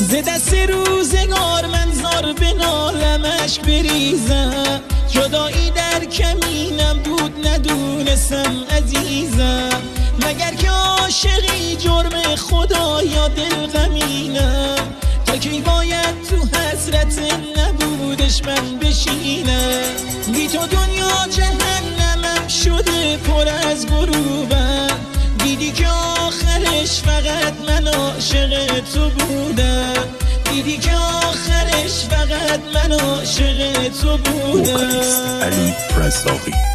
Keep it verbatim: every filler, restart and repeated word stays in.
ز دست روزگار من زار به نالمش بریزم، جدایی در کمینم بود ندونستم عزیزم، مگر که عاشقی جرم خدا یا دل غمینم، تا کی باید تو حسرت نبودش من بشینم، بی تو دنیا جهنمم شده پر از غروبم، دیدی که آخرش فقط من عاشق تو بودم، دیدی که آخرش فقط من عاشق تو بودم. وکالیست علی رزاقی